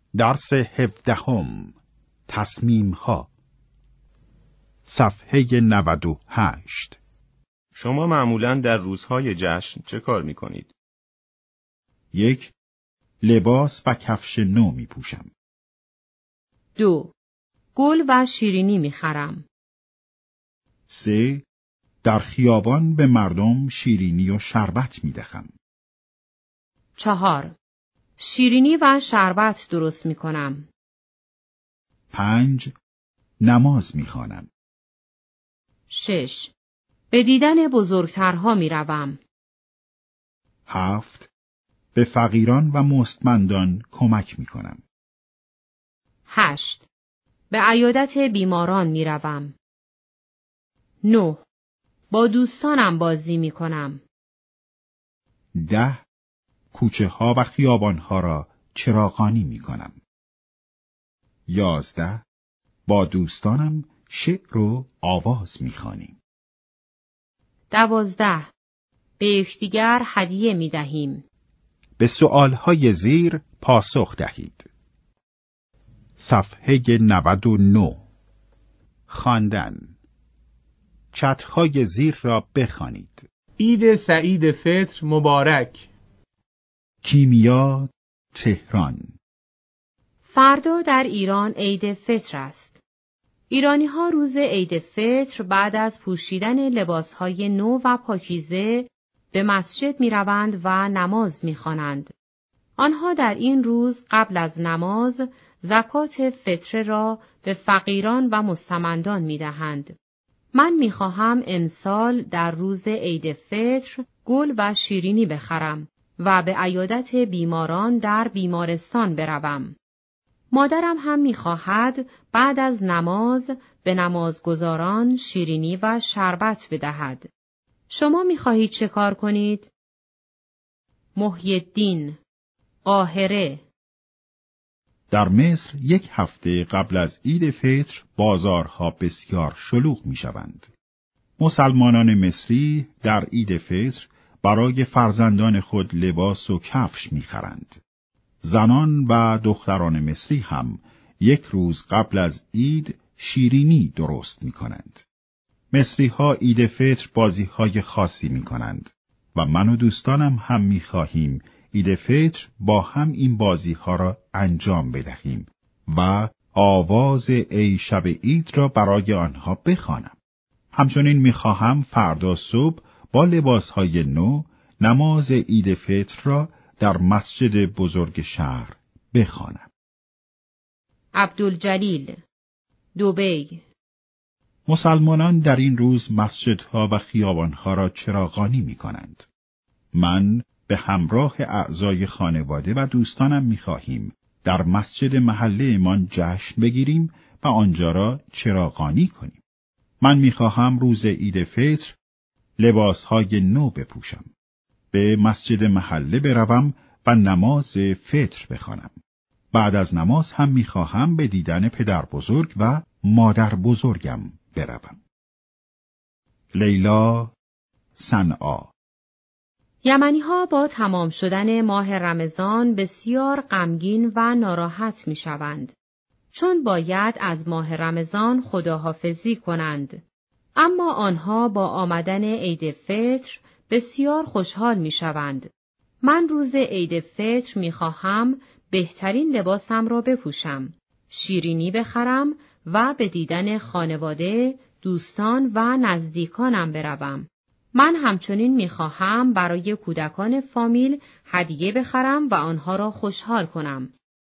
درس 17 تصمیم ها صفحه 98. شما معمولاً در روزهای جشن چه کار می کنید؟ 1. لباس و کفش نو می پوشم. 2. گل و شیرینی می خرم. 3. در خیابان به مردم شیرینی و شربت می دهم. 4. شیرینی و شربت درست می کنم. 5. نماز می خوانم. 6. به دیدن بزرگترها می روم. 7. به فقیران و مستمندان کمک می کنم. 8. به عیادت بیماران می روم. 9. با دوستانم بازی می کنم. 10. کوچه ها و خیابان ها را چراغانی می کنم. 11. با دوستانم شعر و آواز می خوانیم. 12. به یکدیگر هدیه می دهیم. به سؤالهای زیر پاسخ دهید. صفحه 99. خواندن. چترهای زیر را بخوانید. عید سعید فطر مبارک. کیمیا، تهران. فردا در ایران عید فطر است. ایرانی‌ها روز عید فطر بعد از پوشیدن لباسهای نو و پاکیزه به مسجد می‌روند و نماز می‌خوانند. آنها در این روز قبل از نماز زکات فطر را به فقیران و مستمندان می‌دهند. من می‌خواهم امسال در روز عید فطر گل و شیرینی بخرم و به عیادت بیماران در بیمارستان بروم. مادرم هم می‌خواهد بعد از نماز به نمازگزاران شیرینی و شربت بدهد. شما می‌خواهید چه کار کنید؟ محی الدین، قاهره. در مصر 1 هفته قبل از عید فطر بازارها بسیار شلوغ می شوند. مسلمانان مصری در عید فطر برای فرزندان خود لباس و کفش می خرند. زنان و دختران مصری هم 1 روز قبل از عید شیرینی درست می کنند. مصری ها عید فطر بازی های خاصی می کنند و من و دوستانم هم می خواهیم عید فطر با هم این بازی ها را انجام بدهیم و آواز ای شب عید را برای آنها بخوانم. همچنین می خواهم فردا صبح با لباس های نو نماز عید فطر را در مسجد بزرگ شهر بخوانم. عبدالجلیل، دبی. مسلمانان در این روز مسجدها و خیابانها را چراغانی می کنند. من به همراه اعضای خانواده و دوستانم می خواهیم در مسجد محله من جشن بگیریم و آنجا را چراغانی کنیم. من می خواهم روز عید فطر لباسهای نو بپوشم. به مسجد محله بروم و نماز فطر بخوانم. بعد از نماز هم می خواهم به دیدن پدر بزرگ و مادر بزرگم بروم. لیلا، صنعا. یمنی‌ها با تمام شدن ماه رمضان بسیار غمگین و ناراحت می‌شوند، چون باید از ماه رمضان خداحافظی کنند. اما آنها با آمدن عید فطر بسیار خوشحال می‌شوند. من روز عید فطر می‌خواهم بهترین لباسم را بپوشم، شیرینی بخرم و به دیدن خانواده، دوستان و نزدیکانم بروم. من همچنین می‌خواهم برای کودکان فامیل هدیه بخرم و آنها را خوشحال کنم.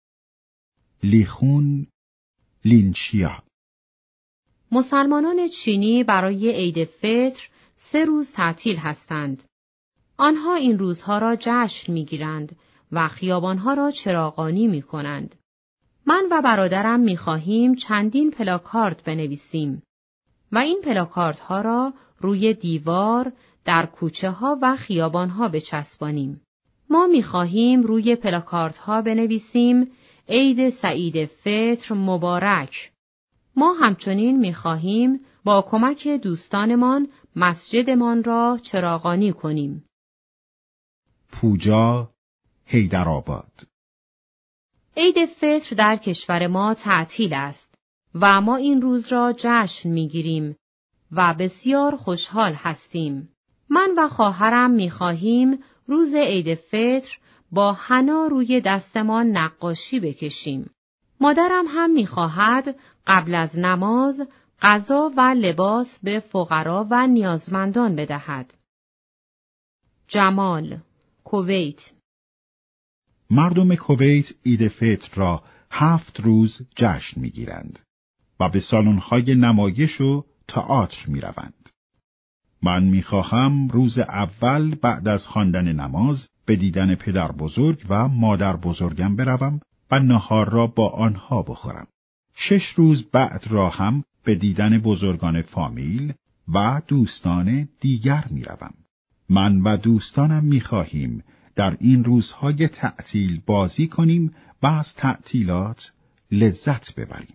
لیخون، لینشیا. مسلمانان چینی برای عید فطر 3 روز تعطیل هستند. آنها این روزها را جشن می‌گیرند و خیابانها را چراغانی می‌کنند. من و برادرم می‌خواهیم چندین پلاکارد بنویسیم و این پلاکاردها را روی دیوار، در کوچه‌ها و خیابانها بچسبانیم. ما می‌خواهیم روی پلاکاردها بنویسیم عید سعید فطر مبارک. ما همچنین می‌خواهیم با کمک دوستانمان مسجدمان را چراغانی کنیم. پوجا، حیدرآباد. عید فطر در کشور ما تعطیل است و ما این روز را جشن می‌گیریم و بسیار خوشحال هستیم. من و خواهرم می‌خواهیم روز عید فطر با حنا روی دستمان نقاشی بکشیم. مادرم هم می‌خواهد قبل از نماز غذا و لباس به فقرا و نیازمندان بدهد. جمال، کویت. مردم کویت عید فطر را 7 روز جشن می‌گیرند و به سالن‌های نمایش و تئاتر می‌روند. من می‌خواهم روز اول بعد از خواندن نماز به دیدن پدر بزرگ و مادر بزرگم بروم و نهار را با آنها بخورم. 6 روز بعد را هم به دیدن بزرگان فامیل و دوستان دیگر می‌روم. من و دوستانم می‌خواهیم در این روزهای تعطیل بازی کنیم و از تعطیلات لذت ببریم.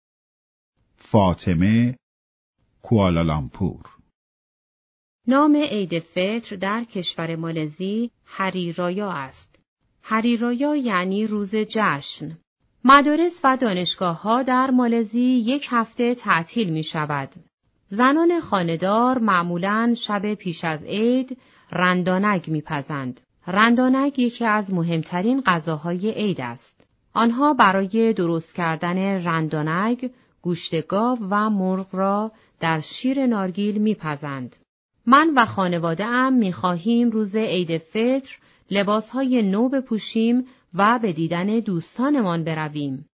فاطمه، کوالالامپور. نام عید فطر در کشور مالزی هری رایا است. هری رایا یعنی روز جشن. مدارس و دانشگاه‌ها در مالزی 1 هفته تعطیل می شود. زنان خانه‌دار معمولاً شب پیش از عید رندانگ می پزند. رندانگ یکی از مهمترین غذاهای عید است. آنها برای درست کردن رندانگ گوشت گاو و مرغ را در شیر نارگیل می پزند. من و خانواده‌ام می‌خواهیم روز عید فطر لباسهای نو بپوشیم و به دیدن دوستانمان برویم.